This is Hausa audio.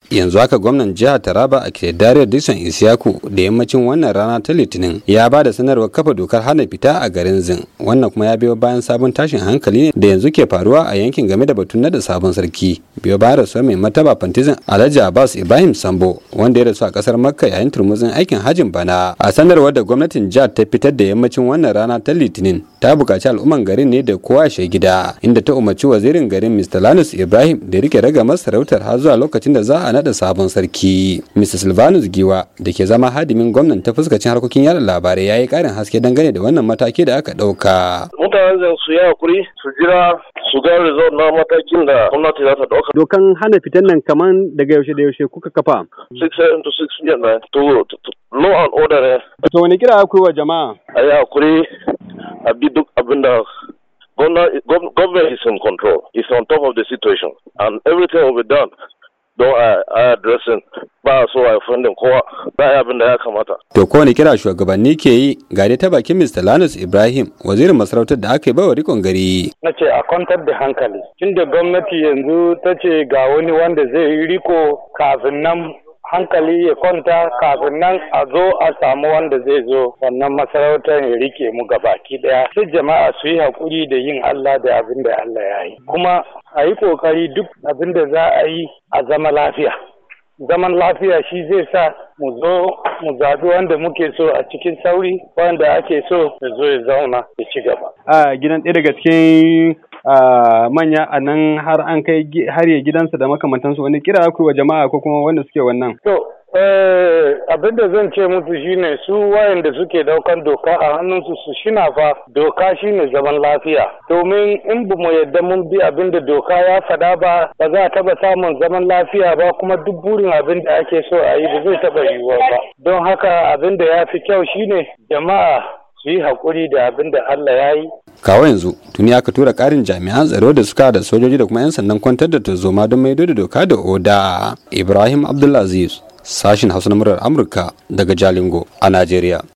yanzu haka gwamnan jihar Taraba a Dariyar Dixon Isiyaku da yammacin wannan rana ta Litinin ya ba da sanarwar kafa dokar hana fita a garin Zin. Wannan kuma ya biyo bayan sabon tashin hankali ne da yanzu ke faruwa a yankin game da batun nada sabon sarki. Biyo bayan rasuwar mai martaba Fantizin Alhaji Abbas Ibrahim Sambo wanda ya rasu a kasar Makka yayin turmuzin aikin hajjin bana. A sanarwar da gwamnatin jihar ta fitar da yammacin wannan rana ta Litinin ta buƙaci al'umman garin ne da kowa ya gida, inda ta umarci wazirin garin Mr. Lanus Ibrahim da rike ragamar sarautar har zuwa lokacin da za a nada sabon sarki. Mr. Silvanus Giwa da ke zama hadimin gwamnan ta fuskacin harkokin yada labarai ya yi ƙarin haske dangane da wannan mataki da aka ɗauka. Mutanen su yi hakuri su jira su ga result na matakin da gwamnati za ta ɗauka. Dokan hana fitan nan kaman daga yaushe da yaushe kuka kafa? 6 a.m. to 6 p.m. to law and order ne. To wani kira akwai wa jama'a? A yi hakuri a bi duk abin da government is in control, is on top of the situation, and everything will be done. Don a addressing ba so a fundin kowa ba abin da ya kamata. To kowane kira shugabanni ke yi ga dai ta bakin Mr. Lanus Ibrahim wazirin masarautar da aka yi bawa rikon gari. Na ce a kwantar da hankali. Tunda gwamnati yanzu ta ce ga wani wanda zai yi riko kafin nan hankali ya kwanta, kafin nan a zo a samu wanda zai zo wannan masarautar ya rike mu gabaki daya. Sai jama'a su yi hakuri da yin Allah da abin da Allah ya yi. Kuma a yi kokari duk abin da za a yi a zama lafiya. Zaman lafiya shi zai sa mu zo mu zaɓi wanda muke so a cikin sauri, wanda ake so ya zo ya zauna ya ci gaba. A gidan ɗaya daga cikin manya a nan har an kai har ya gidansa da makamantansu, wani kira akwai wa jama'a ko kuma wanda suke wannan? To, abin da zan ce musu shine su wayanda suke daukan doka a hannunsu su shina fa doka shine zaman lafiya. Domin in ba mu yadda mun bi abin da doka ya faɗa ba za a taba samun zaman lafiya ba, kuma duk burin abin da ake so a yi ba zai taba yiwuwa ba. Don haka abin da ya fi kyau shine jama'a su yi haƙuri da abin da Allah ya yi. Kawo yanzu tuni aka tura ƙarin jami'an tsaro da suka da sojoji da kuma 'yan sandan kwantar da tarzoma don maido da doka da oda. Ibrahim Abdulaziz, sashin Hausa na murar Amurka daga Jalingo a Najeriya.